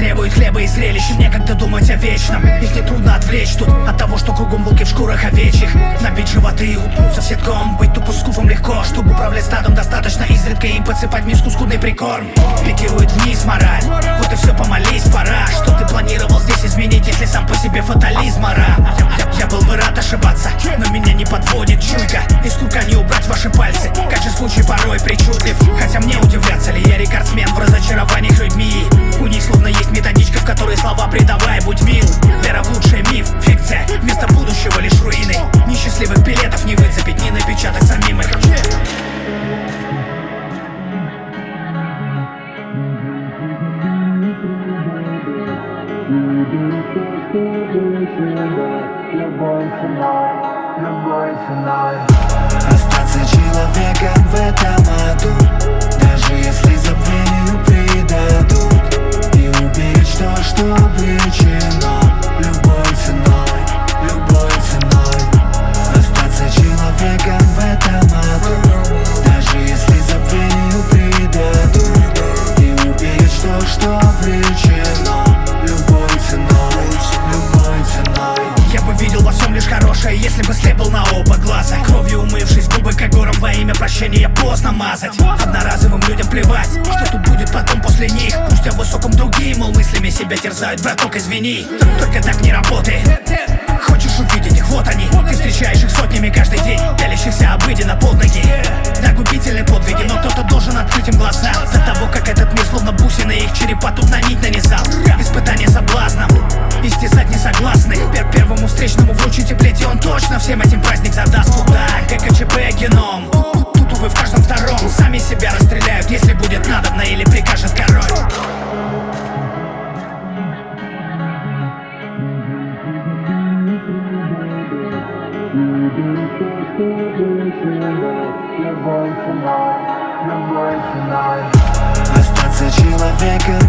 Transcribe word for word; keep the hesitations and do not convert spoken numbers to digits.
требует хлеба и зрелищ, и некогда думать о вечном. Их не трудно отвлечь тут от того, что кругом волки в шкурах овечьих. Набить животы и уткнуться в сетком. Быть тупо скуфом легко, чтобы управлять стадом, достаточно изредка им подсыпать в миску скудный прикорм. Пикирует вниз мораль, вот и все, помолись, пора. Что ты планировал здесь изменить, если сам по себе фатализм ора? Я, я был бы рад ошибаться, но меня не подводит чуйка. Из курка не убрать ваши пальцы, как же случай порой причудлив. Хотя мне удивляться ли, я рекордсмен в разочарованиях людьми. У них словно есть методичка, в которой слова придавай, будь мил. Вера в лучший миф, фикция, вместо будущего лишь руины. Несчастливых билетов не выцепить, не напечатать самим их. Остаться человеком в этом аду, даже если забвению предадут, и уберечь то, что обречено, любой ценой, любой ценой. Остаться человеком в этом аду, даже если забвению предадут, и уберечь то, что обречено, любой ценой, любой ценой. Я бы видел во всем лишь хорошее, если бы слеп был на оба глаза. Кровью умывшись, губы как гором во имя прощения поздно мазать. Одноразовым людям плевать, что тут будет потом после них. Пусть о высоком другие, мол, мыслями себя терзают, браток, извини. Только так не работает. Хочешь увидеть их, вот они. Ты встречаешь их сотнями каждый день, пялящихся обыденно под ноги. Да, губительные подвиги, но кто-то должен открыть им глаза. До того, как этот мир словно бусины их черепа тут на нить нанизал. Испытание соблазном, истязать несогласных. Пер Первому встречному вручите плеть, и он точно всем этим праздник задаст. Куда? ГКЧП геном. Тут, увы, в каждом втором. Сами себя расстреляют, если будет надобно или прикажет король. Остаться человеком